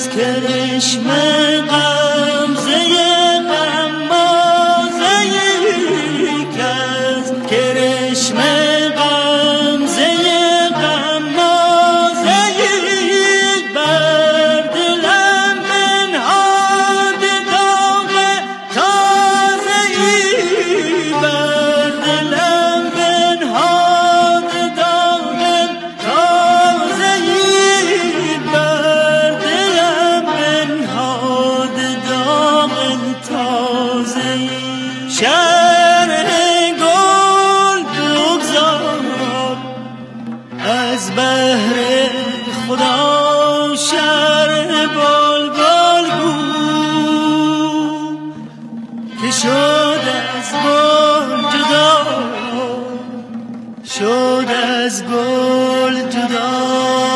کس کرشمه غمزه غمازه کس کرشمه غمزه غمازه بر دلم بنهاد داغ تازه بر دلم بنهاد داغ تازه بر دلم بنهاد داغ تازه شهر گل بگذار از بهر خدا شهر بلبل گو که شد از گل جدا شد از گل جدا.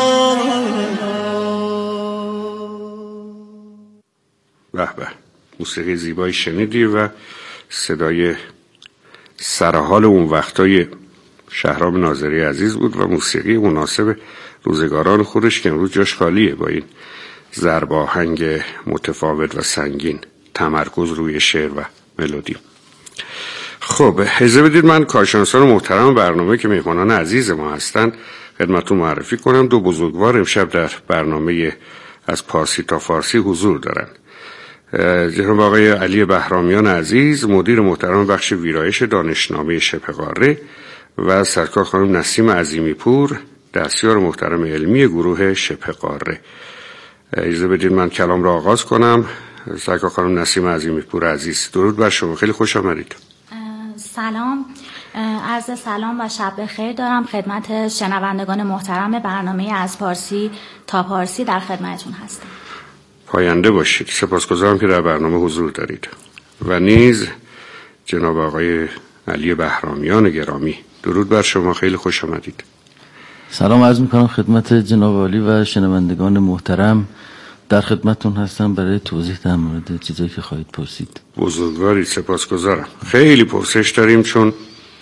به به، موسیقی زیبایی شنیدی و صدای سرحال اون وقتای شهرام ناظری عزیز بود و موسیقی مناسب روزگاران خودش که امروز جاش خالیه با این ضرب آهنگ متفاوت و سنگین، تمرکز روی شعر و ملودی. خب اجازه بدید من کارشناسان محترم برنامه که میهمانان عزیز ما هستند خدمتتون معرفی کنم. دو بزرگوار امشب در برنامه از پارسی تا فارسی حضور دارند. جناب آقای علی بهرامیان عزیز، مدیر محترم بخش ویرایش دانشنامه شبه قاره و سرکار خانم نسیم عظیمی پور، دستیار محترم علمی گروه شبه قاره. اجازه بدید من کلام را آغاز کنم. سرکار خانم نسیم عظیمی پور عزیز، درود بر شما، خیلی خوش آمدید. سلام، عرض سلام و شب بخیر دارم خدمت شنوندگان محترم برنامه از پارسی تا پارسی، در خدمتتون هستم. پاینده باشید. سپاسگزارم که در برنامه حضور دارید. و نیز جناب آقای علی بهرامیان گرامی، درود بر شما، خیلی خوش آمدید. سلام عرض میکنم خدمت جناب عالی و شنوندگان محترم، در خدمتتون هستم برای توضیح در مورد چیزایی که خواهید پرسید. بزرگواری، سپاسگزارم. خیلی پرسش داریم چون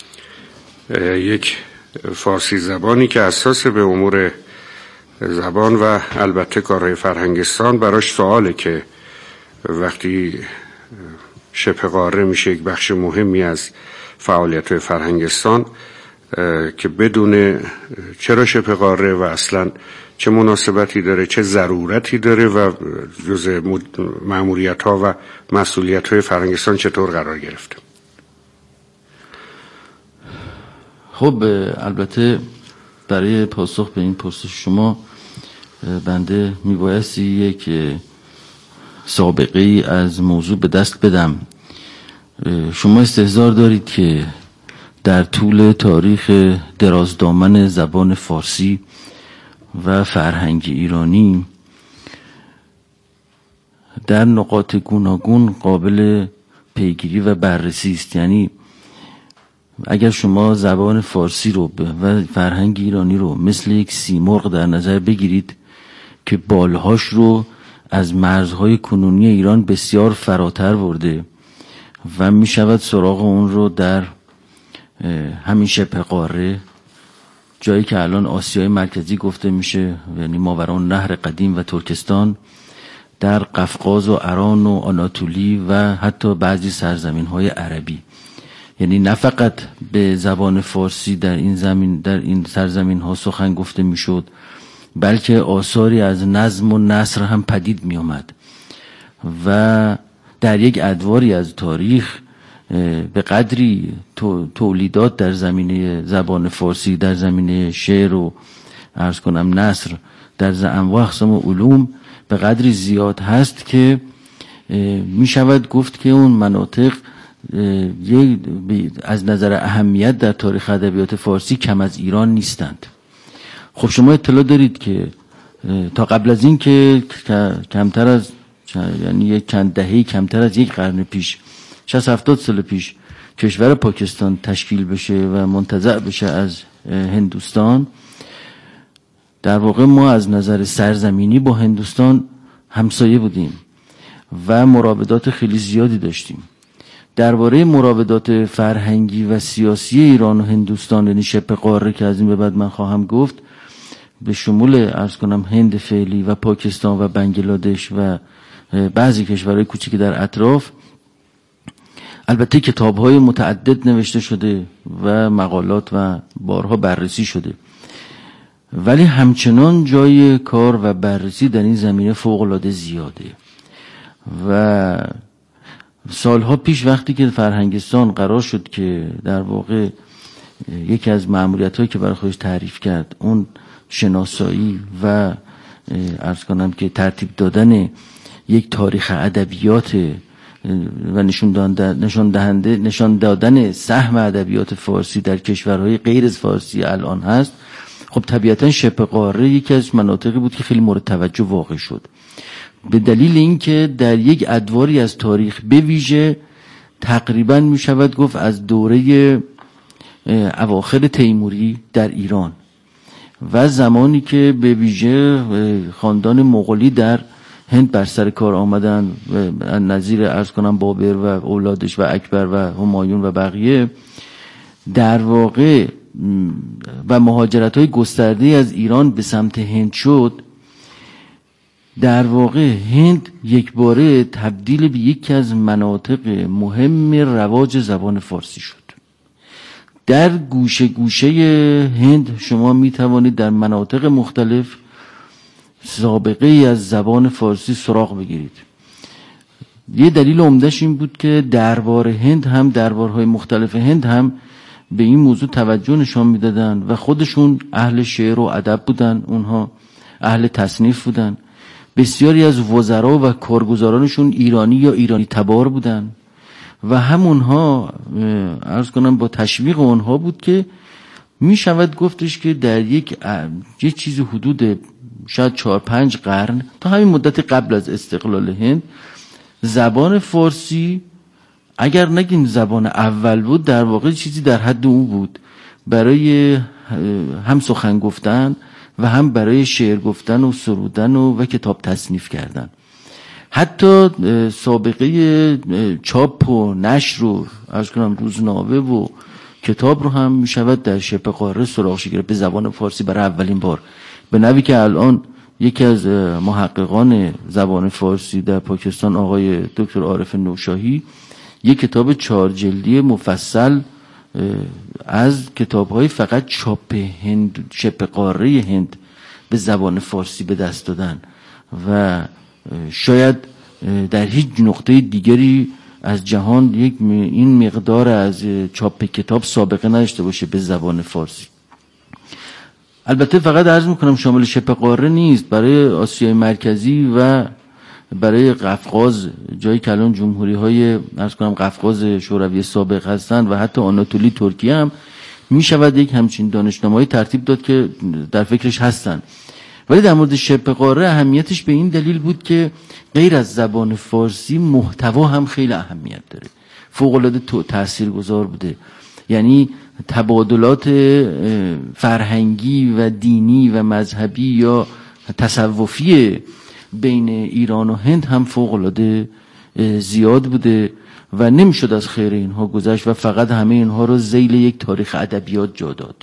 یک فارسی زبانی که اساس به امور زبان و البته کارهای فرهنگستان براش سواله که وقتی شبه قاره میشه یک بخش مهمی از فعالیت فرهنگستان که بدون چرا شبه قاره و اصلا چه مناسبتی داره، چه ضرورتی داره و جزء مأموریت ها و مسئولیت های فرهنگستان چطور قرار گرفته. خب البته برای پاسخ به این پرسش شما بنده میبایستی یک سابقه ای از موضوع به دست بدم. شما استحضار دارید که در طول تاریخ درازدامن زبان فارسی و فرهنگ ایرانی در نقاط گوناگون قابل پیگیری و بررسی است. یعنی اگر شما زبان فارسی رو و فرهنگ ایرانی رو مثل یک سیمرغ در نظر بگیرید که بالهاش رو از مرزهای کنونی ایران بسیار فراتر برده و می شود سراغ اون رو در همین شبه قاره، جایی که الان آسیای مرکزی گفته میشه، یعنی ماوران نهر قدیم و ترکستان، در قفقاز و اران و آناتولی و حتی بعضی سرزمین‌های عربی. یعنی نه فقط به زبان فارسی در این سرزمین‌ها سخن گفته میشد، بلکه آثاری از نظم و نثر هم پدید می آمد و در یک ادواری از تاریخ به قدری تولیدات در زمینه زبان فارسی، در زمینه شعر و عرض کنم نثر، در انواع اقسام علوم به قدری زیاد هست که می شود گفت که اون مناطق از نظر اهمیت در تاریخ ادبیات فارسی کم از ایران نیستند. خب شما اطلاع دارید که تا قبل از این که کمتر از یعنی یک چند دهه کمتر از یک قرن پیش، 60-70 سال پیش، کشور پاکستان تشکیل بشه و منتزع بشه از هندوستان، در واقع ما از نظر سرزمینی با هندوستان همسایه بودیم و مراودات خیلی زیادی داشتیم. درباره مراودات فرهنگی و سیاسی ایران و هندوستان، یعنی شبه قاره که از این به بعد من خواهم گفت، به شمول عرض کنم هند فعلی و پاکستان و بنگلادش و بعضی کشورهای کوچیک در اطراف، البته کتاب‌های متعدد نوشته شده و مقالات و بارها بررسی شده، ولی همچنان جای کار و بررسی در این زمینه فوق‌العاده زیاده. و سالها پیش وقتی که فرهنگستان قرار شد که در واقع یکی از مأموریت‌هایی که برای خودش تعریف کرد اون شناسایی و عرض کنم که ترتیب دادن یک تاریخ ادبیات و نشان دادن سهم ادبیات فارسی در کشورهای غیر از فارسی الان هست، خب طبیعتا شبه قاره یکی از مناطقی بود که خیلی مورد توجه واقع شد، به دلیل اینکه در یک ادواری از تاریخ به ویژه تقریبا می شود گفت از دوره اواخر تیموری در ایران و زمانی که به ویژه خاندان مغولی در هند بر سر کار آمدن، نظیر عرض کنم بابر و اولادش و اکبر و همایون و بقیه، در واقع و مهاجرت‌های گسترده از ایران به سمت هند شد، در واقع هند یک باره تبدیل به یکی از مناطق مهم رواج زبان فارسی شد. در گوشه گوشه هند شما می توانید در مناطق مختلف سابقه ای از زبان فارسی سراغ بگیرید. یه دلیل عمده‌اش این بود که دربار هند هم دربارهای مختلف هند هم به این موضوع توجه نشان میدادن و خودشون اهل شعر و ادب بودن، اونها اهل تصنیف بودن، بسیاری از وزرا و کارگزارانشون ایرانی یا ایرانی تبار بودن و همونها عرض کنم با تشویق اونها بود که می شود گفتش که در یک چیز حدود شاید 4-5 قرن تا همین مدت قبل از استقلال هند، زبان فارسی اگر نگیم زبان اول بود، در واقع چیزی در حد اون بود برای هم سخن گفتن و هم برای شعر گفتن و سرودن و کتاب تصنیف کردن. حتی سابقه چاپ و نشر و عرض کنم روزنامه و کتاب رو هم می شود در شبه قاره سراغش گرفت به زبان فارسی برای اولین بار، به نوعی که الان یکی از محققان زبان فارسی در پاکستان آقای دکتر عارف نوشاهی یک کتاب 4 جلدی مفصل از کتاب‌های فقط چاپ هند شبه قاره هند به زبان فارسی به دست دادن و شاید در هیچ نقطه دیگری از جهان این مقدار از چاپ کتاب سابقه نداشته باشه به زبان فارسی. البته فقط عرض میکنم شامل شبه قاره نیست، برای آسیای مرکزی و برای قفقاز، جایی که الان جمهوری های عرض کنم قفقاز شوروی سابق هستند و حتی آناتولی ترکیه هم می شود یک همچین دانشنامه‌ای ترتیب داد که در فکرش هستند. ولی در مورد شبه قاره اهمیتش به این دلیل بود که غیر از زبان فارسی محتوا هم خیلی اهمیت داره، فوق‌العاده تاثیرگذار بوده. یعنی تبادلات فرهنگی و دینی و مذهبی یا تصوفی بین ایران و هند هم فوق‌العاده زیاد بوده و نمیشد از خیر اینها گذشت و فقط همه اینها رو ذیل یک تاریخ ادبیات جا داد.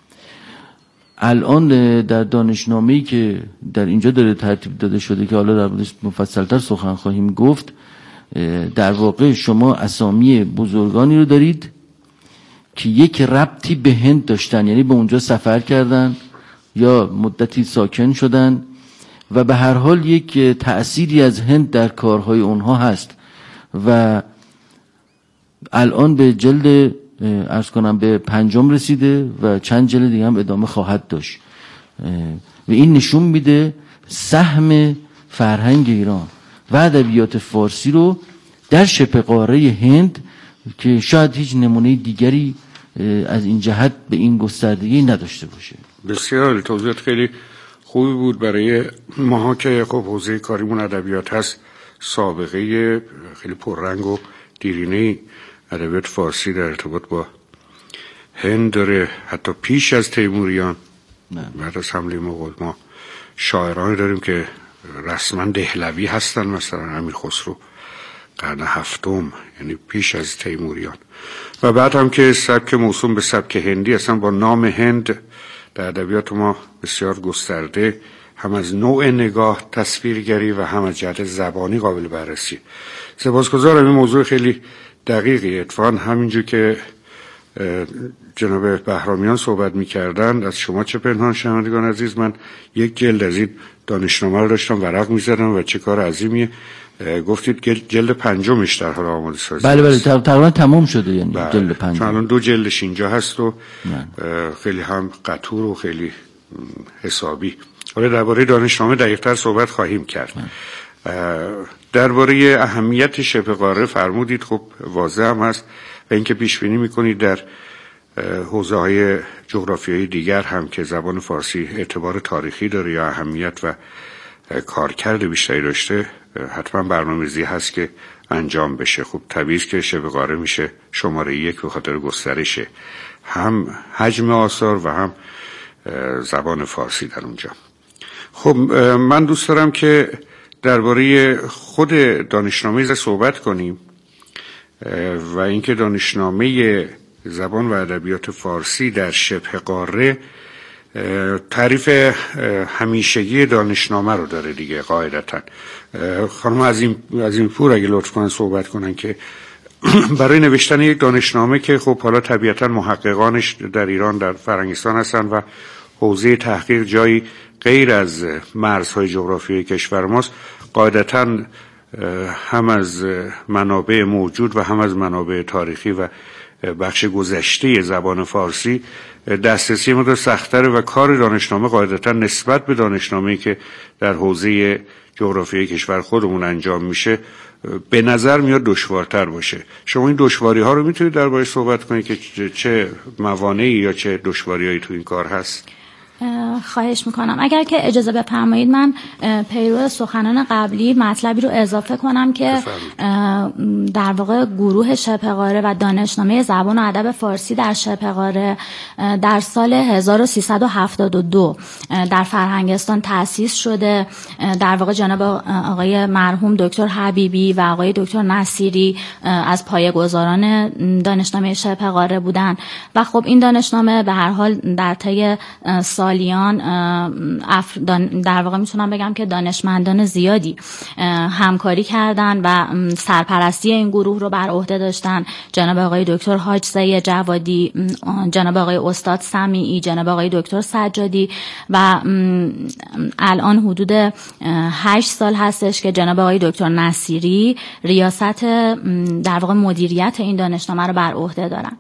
الان در دانشنامه‌ای که در اینجا داره ترتیب داده شده که حالا در موردش مفصل‌تر سخن خواهیم گفت، در واقع شما اسامی بزرگانی رو دارید که یک ربطی به هند داشتن، یعنی به اونجا سفر کردن یا مدتی ساکن شدن و به هر حال یک تأثیری از هند در کارهای اونها هست و الان به جلد عرض کنم به 5 رسیده و چند جلد دیگه هم ادامه خواهد داشت و این نشون میده سهم فرهنگ ایران و ادبیات فارسی رو در شبه قاره هند که شاید هیچ نمونه دیگری از این جهت به این گستردگی نداشته باشه. بسیار توضیحات خیلی خوبی بود برای ماها که خب حوزه کاریمون ادبیات هست. سابقه خیلی پررنگ و دیرینه ادبیات فارسی در ارتباط با هند داره، حتی پیش از تیموریان. بعد از حمله مغول ما شاعرانی داریم که رسما دهلوی هستن، مثلا امیر خسرو قرن 7، یعنی پیش از تیموریان. و بعد هم که سبک موسوم به سبک هندی اصلا با نام هند در ادبیات ما بسیار گسترده، هم از نوع نگاه تصویرگری و هم از جهت زبانی قابل بررسی. سپاسگزارم. این موضوع خیلی دقیقی. اتفاقا همینجور که جناب بهرامیان صحبت می‌کردند، از شما چه پنهان شنوندگان عزیز، من یک جلد از این دانشنامه رو داشتم ورق می‌زدم و چه کار عظیمیه. گفتید جلد پنجمش در حال آماده سازی. بله تقریبا تمام شده، یعنی جلد پنجم. الان 2 جلدش اینجا هست و خیلی هم قطور و خیلی حسابی. حالا درباره دانشنامه دقیق‌تر صحبت خواهیم کرد. درباره اهمیت شبه قاره فرمودید، خب واضح هم هست و اینکه پیش بینی می‌کنید در حوزه‌های جغرافیایی دیگر هم که زبان فارسی اعتبار تاریخی داره یا اهمیت و کارکرد بیشتری داشته، حتما برنامه‌ریزی هست که انجام بشه. خب طبیعیه که شبه قاره میشه شماره 1 به خاطر گسترش هم حجم آثار و هم زبان فارسی در اونجا. خب من دوست دارم که درباره خود دانشنامه صحبت کنیم و اینکه دانشنامه زبان و ادبیات فارسی در شبه قاره تعریف همیشگی دانشنامه رو داره دیگه قاعدتاً. خانم عظیم پور اگه لطف کنن صحبت کنن که برای نوشتن یک دانشنامه که خب حالا طبیعتاً محققانش در ایران در فرنگستان هستن و حوزه تحقیق جایی غیر از مرزهای جغرافیایی کشور ماست، قاعدتاً هم از منابع موجود و هم از منابع تاریخی و بخش گذشته زبان فارسی دسترسی مقدار سخت‌تره و کار دانشنامه قاعدتاً نسبت به دانشنامه‌ای که در حوزه جغرافیای کشور خودمون انجام میشه به نظر میاد دشوارتر باشه. شما این دشواری‌ها رو میتونید درباره صحبت کنید که چه موانعی یا چه دشواری‌هایی تو این کار هست؟ خواهش میکنم. اگر که اجازه بفرمایید من پیرو سخنان قبلی مطلبی رو اضافه کنم که در واقع گروه شبه قاره و دانشنامه زبان و ادب فارسی در شبه قاره در سال 1372 در فرهنگستان تأسیس شده. در واقع جناب آقای مرحوم دکتر حبیبی و آقای دکتر نصیری از پایه‌گذاران دانشنامه شبه قاره بودن و خب این دانشنامه به هر حال در طی سالیان در واقع میتونم بگم که دانشمندان زیادی همکاری کردن و سرپرستی این گروه رو بر عهده داشتن. جناب آقای دکتر حاج‌زی جوادی، جناب آقای استاد سمیعی، جناب آقای دکتر سجادی و الان حدود 8 سال هستش که جناب آقای دکتر نصیری ریاست در واقع مدیریت این دانشنامه رو بر عهده دارن.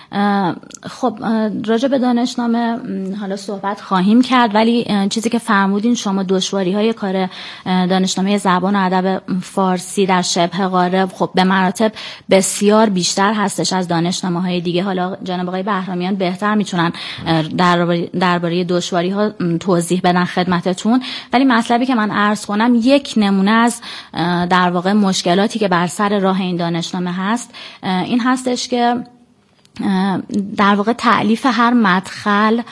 خب راجع به دانشنامه حالا صحبت خواهیم کرد، ولی چیزی که فرمودین شما دشواری‌های کار دانشنامه زبان و ادب فارسی در شبه قاره خب به مراتب بسیار بیشتر هستش از دانشنامه‌های دیگه. حالا جناب آقای بهرامیان بهتر میتونن درباره دشواری‌ها توضیح بدن خدمتتون، ولی مطلبی که من عرض کنم یک نمونه از در واقع مشکلاتی که بر سر راه این دانشنامه هست این هستش که در واقع تألیف هر مدخل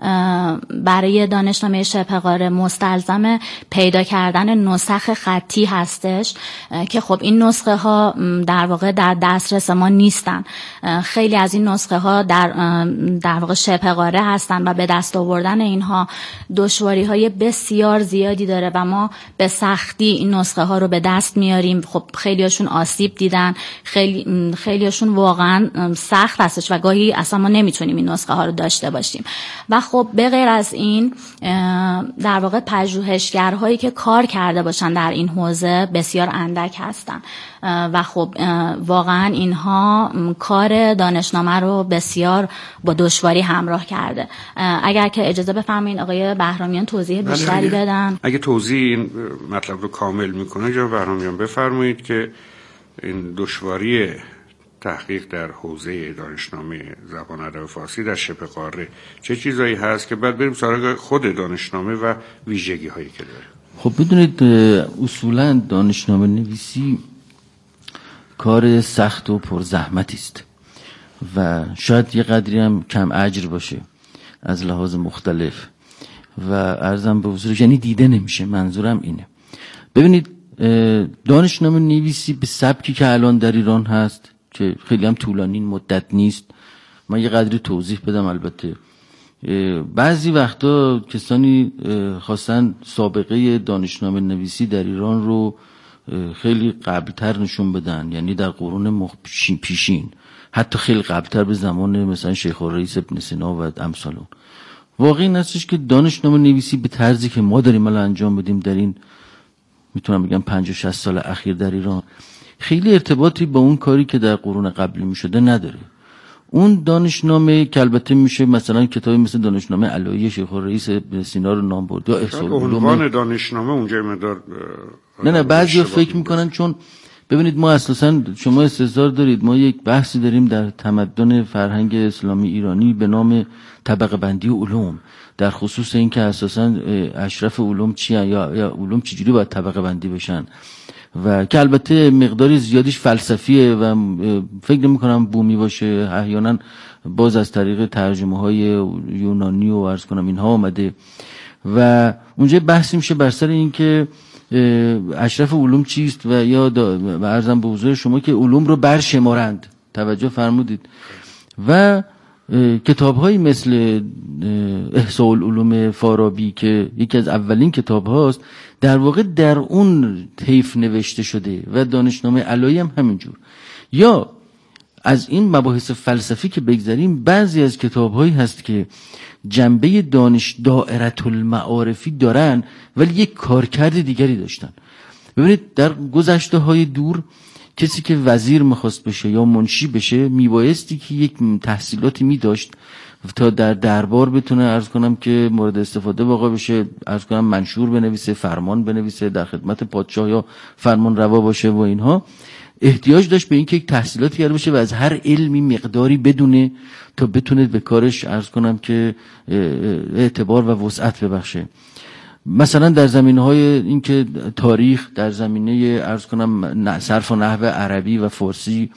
برای دانشنامه شبه قاره مستلزم پیدا کردن نسخ خطی هستش که خب این نسخه ها در واقع در دسترس ما نیستن. خیلی از این نسخه ها در واقع شبه قاره هستن و به دست آوردن اینها دشواری های بسیار زیادی داره و ما به سختی این نسخه ها رو به دست میاریم. خب خیلیاشون آسیب دیدن، خیلیاشون واقعا سخت هستش و گاهی اصلا ما نمیتونیم این نسخه ها رو داشته باشیم. و خب به غیر از این در واقع پژوهشگرهایی که کار کرده باشن در این حوزه بسیار اندک هستن و خب واقعا اینها کار دانشنامه رو بسیار با دشواری همراه کرده. اگر که اجازه بفرمایید آقای بهرامیان توضیح بیشتری بدن. اگه توضیح این مطلب رو کامل میکنه جناب بهرامیان بفرمایید که این دشواری تحقیق در حوزه دانشنامه زبان ادب فارسی در شبه قاره چه چیزایی هست که بعد بریم سراغ خود دانشنامه و ویژگی هایی که داره. خب بدونید اصولا دانشنامه نویسی کار سخت و پرزحمتی است و شاید یه قدری هم کم اجر باشه از لحاظ مختلف و عرضم به حضور یعنی دیده نمیشه. منظورم اینه. ببینید دانشنامه نویسی به سبکی که الان در ایران هست که خیلی هم طولانی مدت نیست، من یه قدری توضیح بدم. البته بعضی وقتا کسانی خواستن سابقه دانشنامه نویسی در ایران رو خیلی قبلتر نشون بدن، یعنی در قرون پیشین، حتی خیلی قبلتر به زمان مثلا شیخ الرئیس ابن سینا و امثال اون. واقعی این هستش که دانشنامه نویسی به طرزی که ما داریم الان انجام بدیم در این میتونم بگم 50-60 سال اخیر در ایران خیلی ارتباطی با اون کاری که در قرون قبلی میشده نداره. اون دانشنامه که البته میشه مثلا کتابی مثل دانشنامه علایی شیخ الرئیس ابن سینا رو نام برد یا احصاء عنوان دانشنامه اونجا مقدار نه بعضیا فکر میکنن چون ببینید ما اساسا شما استظهار دارید ما یک بحثی داریم در تمدن فرهنگ اسلامی ایرانی به نام طبقه بندی علوم، در خصوص این که اساسا اشرف علوم چیه یا علوم چجوری باید طبقه بندی بشن و که البته مقداری زیادیش فلسفیه و فکر نمی‌کنم بومی باشه، احیانا باز از طریق ترجمه های یونانی و عرض کنم اینها آمده و اونجا بحثی میشه بر سر این که اشرف علوم چیست و یا عرضم به حضور شما که علوم رو برشمارند، توجه فرمودید، و کتاب‌هایی مثل احصاء العلوم فارابی که یکی از اولین کتاب هاست در واقع در اون طیف نوشته شده و دانشنامه علایی هم همینجور. یا از این مباحث فلسفی که بگذاریم بعضی از کتاب‌هایی هست که جنبه دانش دائره المعارفی دارن ولی یک کارکرد دیگری داشتن. ببینید در گذشته‌های دور کسی که وزیر میخواست بشه یا منشی بشه میبایستی که یک تحصیلاتی میداشت تا در دربار بتونه عرض کنم که مورد استفاده واقع بشه، عرض کنم منشور بنویسه، فرمان بنویسه، در خدمت پادشاه یا فرمان روا باشه و اینها. احتیاج داشت به این که یک تحصیلاتی کرده باشه و از هر علمی مقداری بدونه تا بتونه به کارش عرض کنم که اعتبار و وسعت ببخشه. مثلا در زمینه‌های این که تاریخ، در زمینه عرض کنم صرف و نحو عربی و فارسی،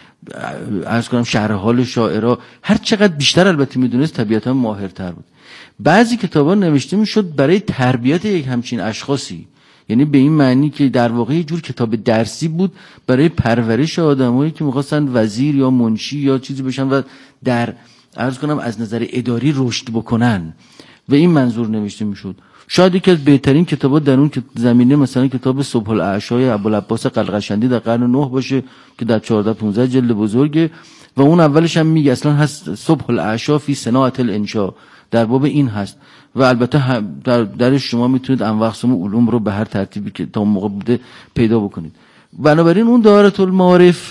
عرض کنم شرح حال شاعرها، هر چقدر بیشتر البته میدونست طبیعتا ماهرتر بود. بعضی کتابا نوشته میشد برای تربیت یک همچین اشخاصی، یعنی به این معنی که در واقع یه جور کتاب درسی بود برای پرورش آدمایی که می‌خواستن وزیر یا منشی یا چیزی بشن و در عرض کنم از نظر اداری رشد بکنن و این منظور نوشته میشد. شاید یکی از بهترین کتابات در اون زمینه مثلا کتاب صبح الاعشای ابوالعباس قلقشندی در قرن 9 باشه که در 14-15 جلد بزرگه و اون اولش هم میگه اصلا هست صبح الاعشا فی صناعه الانشاء، در باب این هست و البته درش شما میتونید انواع علوم رو به هر ترتیبی که تا موقع بوده پیدا بکنید. بنابراین اون دائره المعارف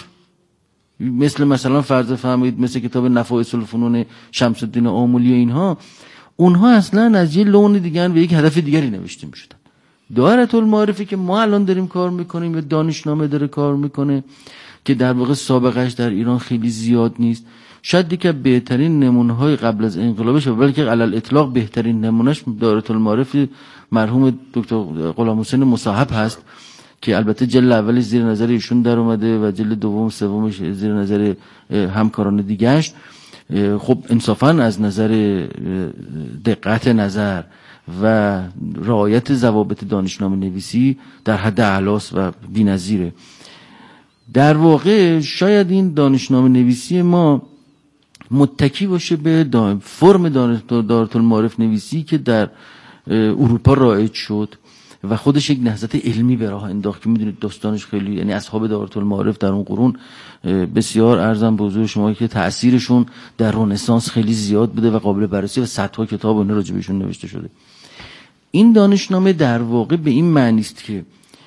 مثلا فرض فهمید مثل کتاب نفائس الفنون شمس الدین آملی و اینها، اونها اصلا از یه لون دیگر و یک هدف دیگری نوشته میشدن. دائره المعارفی که ما الان داریم کار میکنیم یا دانشنامه داره کار میکنه که در واقع سابقهش در ایران خیلی زیاد نیست، شاید دیگه بهترین نمونه‌های قبل از انقلابش، بلکه علل اطلاق بهترین نمونهش دائره المعارف مرحوم دکتر غلام حسین مصاحب هست که البته جلد اولش زیر نظر ایشون در اومده و جلد دوم سومش زیر نظر همکاران دیگه‌اش. خب انصافاً از نظر دقت نظر و رعایت ضوابط دانشنامه نویسی در حد اعلاست و بی‌نظیره. در واقع شاید این دانشنامه نویسی ما متکی باشه به فرم دائره المعارف نویسی که در اروپا رایج شد و خودش یک نهضت علمی به راه انداخت که میدونید داستانش خیلی، یعنی اصحاب دائره المعارف در اون قرون بسیار ارزم به حضور شما که تأثیرشون در رنسانس خیلی زیاد بوده و قابل بررسی و صدها کتاب اون راجع بهشون نوشته شده. این دانشنامه در واقع به این معنی است که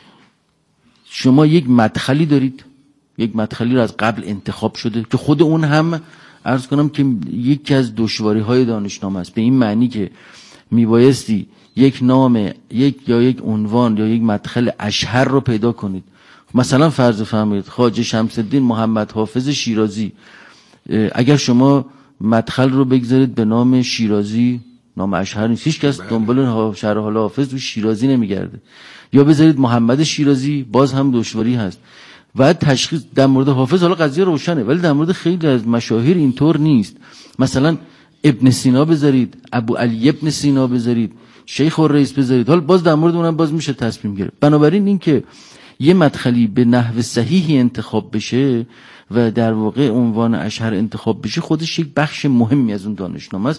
شما یک مدخلی دارید، یک مدخلی رو از قبل انتخاب شده که خود اون هم عرض کنم که یکی از دشواری‌های دانشنامه است، به این معنی که میبایستی یک نام، یک عنوان یا یک مدخل اشهر رو پیدا کنید. مثلا فرض فرمایید خواجه شمس الدین محمد حافظ شیرازی، اگر شما مدخل رو بگذارید به نام شیرازی، نام اشهر نیست، هیچ کس دنبال شرح حال حافظ و شیرازی نمیگرده. یا بذارید محمد شیرازی، باز هم دشواری هست. و تشخیص در مورد حافظ حالا قضیه روشنه، ولی در مورد خیلی از مشاهیر اینطور نیست. مثلا ابن سینا بذارید، ابو علی ابن سینا بذارید، شیخ الرئیس بذارید، حالا باز در مورد اونم باز میشه تصمیم گرفت. بنابراین این که یه مدخلی به نحو صحیحی انتخاب بشه و در واقع عنوان اشهر انتخاب بشه خودش یک بخش مهمی از اون دانشنامه است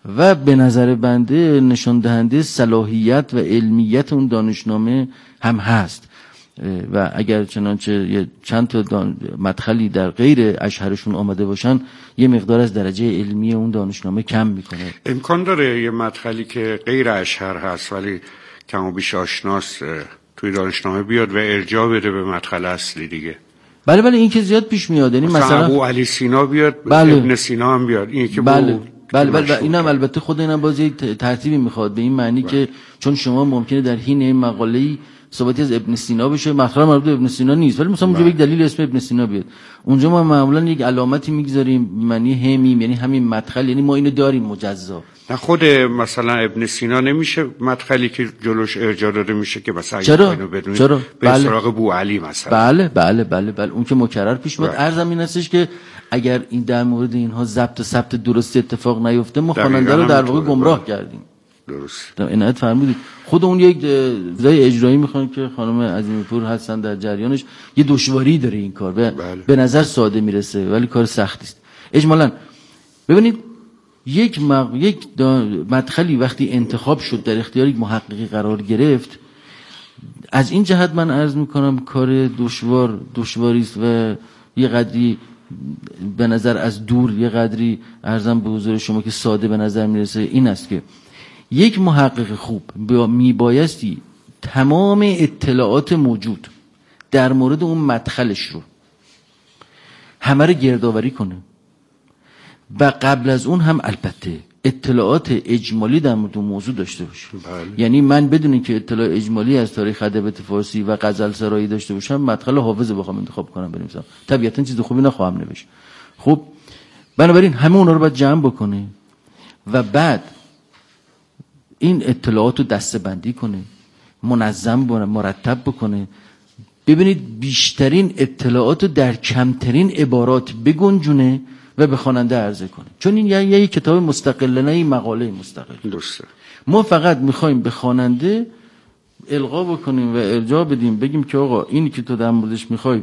و به نظر بنده نشان دهنده صلاحیت و علمیت اون دانشنامه هم هست و اگر چنانچه چند تا مدخلی در غیر اشهرشون آمده باشن یه مقدار از درجه علمی اون دانشنامه کم میکنه. امکان داره یه مدخلی که غیر اشهر هست ولی کم و بیش آشناست توی دانشنامه بیاد و ارجاع بده به مدخل اصلی دیگه؟ بله این که زیاد پیش میاد. یعنی مثلا ابو علی سینا بیاد، ابن سینا هم بیاد، این که بله اینم البته خود اینم بازی ترتیبی میخواد، به این معنی که چون شما ممکنه در حین این مقاله‌ای صحبتی از ابن سینا بشه، مطلب مربوط به ابن سینا نیست ولی مثلا اونجا یک دلیل اسم ابن سینا بیاد، اونجا ما معمولا یک علامتی میگذاریم معنی همیم، یعنی همین مدخل، یعنی ما اینو داریم مجزا. نه خود مثلا ابن سینا نمیشه مدخلی که جلوش ارجاع داده میشه که مثلا چرا؟ به سراغ بو علی مثلا. بله اون که مکرر پیش میاد. عرضم این هستش که اگر این در مورد اینها ضبط و ثبت درست اتفاق نیفته ما خواننده رو در واقع گمراه کردیم. درست. عنایت فرمودید. خود اون یک ضای اجرایی میخوان که خانم عظیمی پور هستن در جریانش، یه دشواری داره این کار. به نظر ساده میرسه ولی کار سختی است. اجمالاً ببینید یک مدخلی وقتی انتخاب شد در اختیار یک محققی قرار گرفت، از این جهت من عرض میکنم کار دشواری است و یه قدری به نظر از دور، یه قدری عرضم به حضور شما که ساده به نظر میرسه این است که یک محقق خوب میبایستی تمام اطلاعات موجود در مورد اون مدخلش رو همه رو گردآوری کنه و قبل از اون هم البته اطلاعات اجمالی در مورد موضوع داشته باشه. یعنی من بدون اینکه اطلاع اجمالی از تاریخ ادبیات فارسی و غزل سرایی داشته باشم مدخل حافظ بخوام انتخاب کنم بنویسم، طبیعتا چیز خوبی نخواهم نوشت. خب بنابراین همه اونا رو باید جمع بکنه و بعد این اطلاعات رو دسته‌بندی کنه، منظم کنه، مرتب بکنه. ببینید بیشترین اطلاعات رو در کمترین عبارات بگنجونه و به خواننده عرضه کنه، چون این یه کتاب مستقل نه این مقاله مستقل. درسته. ما فقط میخوایم به خواننده القا بکنیم و ارجاع بدیم، بگیم که آقا اینی که تو در موردش میخوای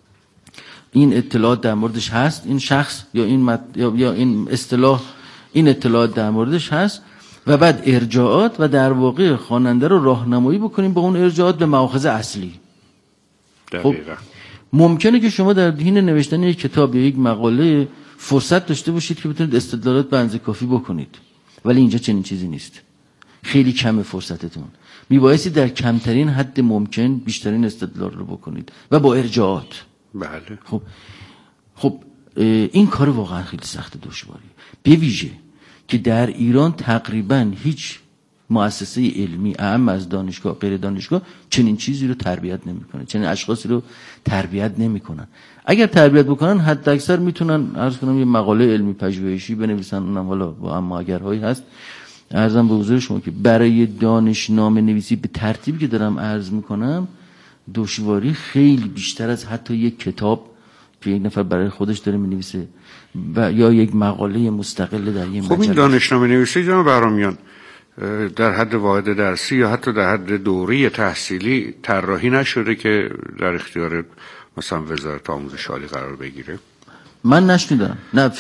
این اطلاعات در موردش هست، این شخص یا این یا این اصطلاح این اطلاعات در موردش هست و بعد ارجاعات و در واقع خواننده رو راهنمایی بکنیم با اون ارجاعات به مأخذ اصلی. خب ممکنه که شما در حین نوشتن یک کتاب یا یک مقاله فرصت داشته باشید که بتونید استدلالات به اندازه کافی بکنید، ولی اینجا چنین چیزی نیست. خیلی کم فرصتتون. میبایستی در کمترین حد ممکن بیشترین استدلال رو بکنید و با ارجاعات. بله. خب این کار واقعا خیلی سخت دشواری. به ویژه که در ایران تقریبا هیچ مؤسسه علمی اعم از دانشگاه غیر دانشگاه چنین چیزی رو تربیت نمیکنه، چنین اشخاصی رو تربیت نمیکنن. اگر تربیت بکنن حد اکثر میتونن عرض کنم یه مقاله علمی پژوهشی بنویسن، اونم حالا با اما اگرهایی هست. عرضم به حضور شما که برای دانشنامه نویسی به ترتیبی که دارم عرض میکنم دشواری خیلی بیشتر از حتی یک کتاب که یک نفر برای خودش داره مینویسه و یا یک مقاله مستقل در یک مجله. خب این دانشنامه نویسی جناب بهرامیان در حد واحد درسی یا حتی در حد دوره تحصیلی طراحی نشده که در اختیار مثلا وزارت آموزش عالی قرار بگیره؟ من نشنیدم. نه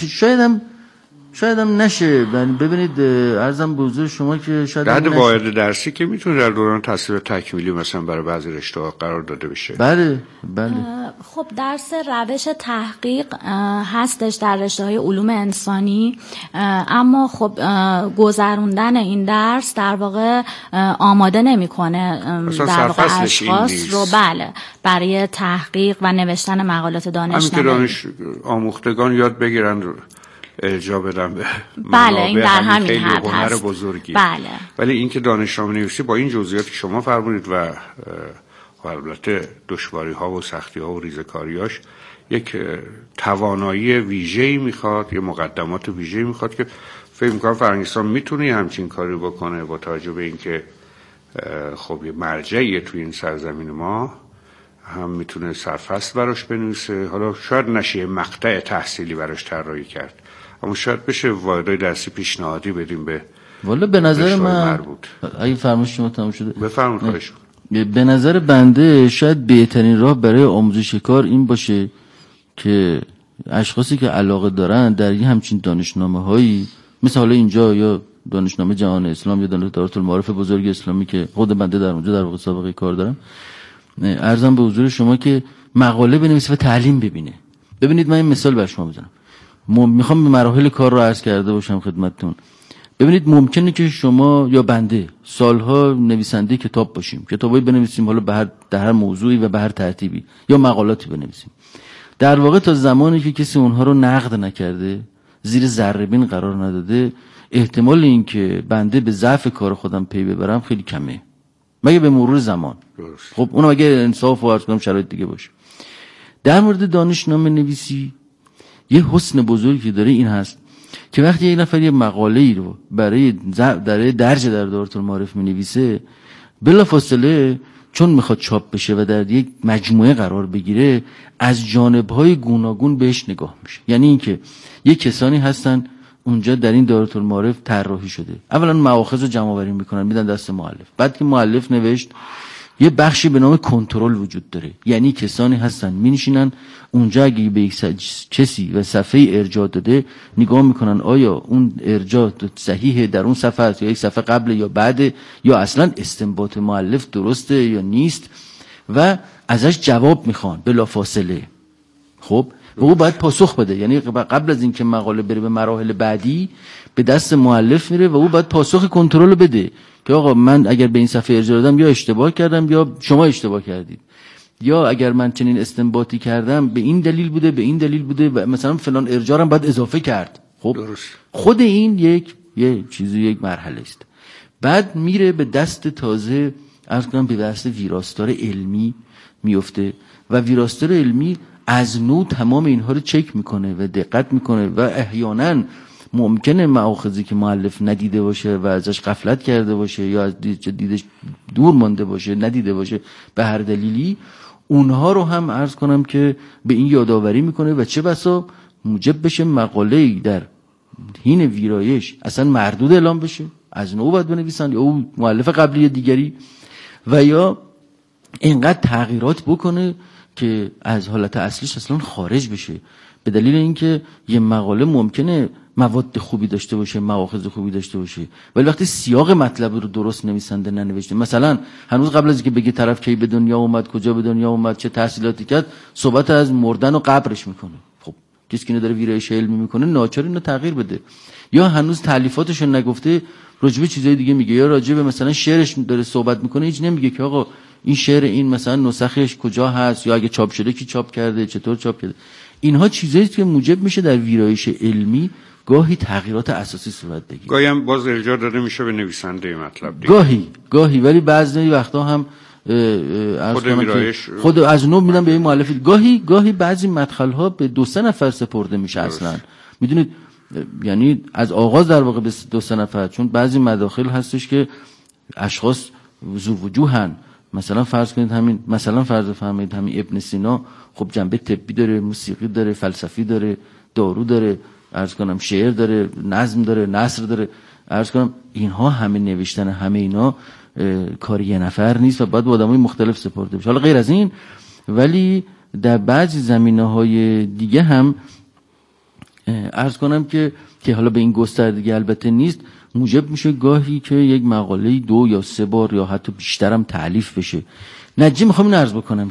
شایدم نشه. ببینید عرضم به حضور شما که شاید در حد واحد درسی که میتونه در دوران تحصیل تکمیلی مثلا برای بعضی رشته‌ها قرار داده بشه. بله. خب درس روش تحقیق هستش در رشته‌های علوم انسانی، اما خب گذروندن این درس در واقع آماده نمی‌کنه در واقع اشخاص رو برای تحقیق و نوشتن مقالات دانشنامه. همین که دانش آموختگان یاد بگیرن ارجاع بدم به این در همین حد هست. بزرگی. ولی اینکه دانشنامه نویسی با این جزئیاتی که شما فرمودید و البته دشواری ها و سختی ها و ریزکاریاش یک توانایی ویژه‌ای میخواد، یه مقدمات ویژه‌ای میخواد که فکر می‌کنم فرهنگستان میتونه همچین کاری بکنه با توجه به اینکه خب یه مرجعیه توی این سرزمین ما، هم میتونه سرفصل براش بنویسه. حالا شاید نشه مقطع تحصیلی براش طراحی کرد، اما شاید بشه واحدهای درسی پیشنهادی بدیم به والا به نظر من اگه فرمایش شما تموم شده بفرمایید. به نظر بنده شاید بهترین راه برای آموزش کار این باشه که اشخاصی که علاقه دارن در این همچین دانشنامه هایی مثل حالا اینجا یا دانشنامه جهان اسلام یا دارالمعارف بزرگ اسلامی که خود بنده در اونجا در واقع سابقه کار دارم، عرضم به حضور شما که مقاله بنویسه و تعلیم ببینه. ببینید من این مثال بر شما بزنم، میخوام به مراحل کار رو عرض کرده باشم خدمتتون. ببینید ممکنه که شما یا بنده سالها نویسنده کتاب باشیم، کتابایی بنویسیم حالا در هر موضوعی و به هر ترتیبی، یا مقالاتی بنویسیم. در واقع تا زمانی که کسی اونها رو نقد نکرده، زیر ذره‌بین قرار نداده، احتمال این که بنده به ضعف کار خودم پی ببرم خیلی کمه، مگه به مرور زمان. خب اونم اگه انصاف و عرض کنم شرایط دیگه باشه. در مورد دانشنامه نویسی یه حسن بزرگی داره، این هست که وقتی یک نفر یه مقاله‌ای رو برای درج در دارالمعارف می‌نویسه، بلافاصله چون میخواد چاپ بشه و در یک مجموعه قرار بگیره، از جانب‌های گوناگون بهش نگاه میشه. یعنی اینکه یک کسانی هستن اونجا در این دارالمعارف طراحی شده، اولا مآخذ رو جمع‌آوری میکنن میدن دست مؤلف، بعد که مؤلف نوشت یه بخشی به نام کنترل وجود داره، یعنی کسانی هستن مینشینن اونجا اگه به یک کسی و صفحه ارجاع داده نگاه میکنن آیا اون ارجاع صحیحه در اون صفحه است یا یک صفحه قبل یا بعد، یا اصلا استنباط مؤلف درسته یا نیست، و ازش جواب میخوان بلافاصله. خب و او باید پاسخ بده، یعنی قبل از اینکه مقاله بره به مراحل بعدی به دست مؤلف میره و او باید پاسخ کنترل بده که آقا من اگر به این صفحه ارجاع دادم یا اشتباه کردم یا شما اشتباه کردید، یا اگر من چنین استنباطی کردم به این دلیل بوده به این دلیل بوده و مثلا فلان ارجاع هم باید اضافه کرد. خب درست. خود این یک چیزی، یک مرحله است. بعد میره به دست تازه عرض کنم به دست ویراستار علمی میفته و ویراستار علمی از نو تمام اینها رو چک میکنه و دقت میکنه و احیانا ممکنه مآخذی که مؤلف ندیده باشه و ازش غفلت کرده باشه یا از دیدش دور مانده باشه، ندیده باشه به هر دلیلی، اونها رو هم عرض کنم که به این یادآوری میکنه و چه بسا موجب بشه مقاله‌ای در حین ویرایش اصلا مردود اعلام بشه، از نو باید بنویسن یا او مؤلف قبلی دیگری، و یا اینقدر تغییرات بکنه که از حالت اصلیش اصلا خارج بشه، به دلیل اینکه یه مقاله ممکنه مواد خوبی داشته باشه، مآخذ خوبی داشته باشه، ولی وقتی سیاق مطلب رو درست نویسنده ننوشته، مثلا هنوز قبل از اینکه بگه طرف کی به دنیا اومد، کجا به دنیا اومد، چه تحصیلاتی کرد، صحبت از مردن و قبرش میکنه. خب کسی که داره ویرایش علمی میکنه ناچار اینو تغییر بده، یا هنوز تالیفاتش رو نگفته راجبه چیزای دیگه میگه، یا راجبه مثلا شعرش داره صحبت میکنه هیچ نمیگه که آقا این شعر این مثلا نسخش کجا هست، یا اگه چاپ شده کی چاپ کرده، چطور چاپ کرده. اینها چیزایی که موجب میشه در ویرایش علمی گاهی تغییرات اساسی صورت بگیره. گاهی هم باز ارجاع داده میشه به نویسنده مطلب دیگه. گاهی ولی بعضی وقتا هم خود از نو میدن به این مؤلف. گاهی بعضی مدخل ها به 2-3 نفر سپرده میشه اصلا. میدونید یعنی از آغاز در واقع به 2-3 نفر، چون بعضی مداخل هستش که اشخاص ذو وجوهن. مثلا فرض کنید فرمایید همین ابن سینا خب جنبه طبی داره، موسیقی داره، فلسفی داره، دارو داره، عرض کنم شعر داره، نظم داره، نثر داره، عرض کنم اینها همه نوشتن همه اینا کار یه نفر نیست و باید با آدمای مختلف سپرده بشه. حالا غیر از این ولی در بعضی زمینه‌های دیگه هم عرض کنم که حالا به این گستردگی البته نیست، موجب میشه گاهی که یک مقاله 2 یا 3 بار یا حتی بیشتر هم تألیف بشه. نجی میخوام این عرض بکنم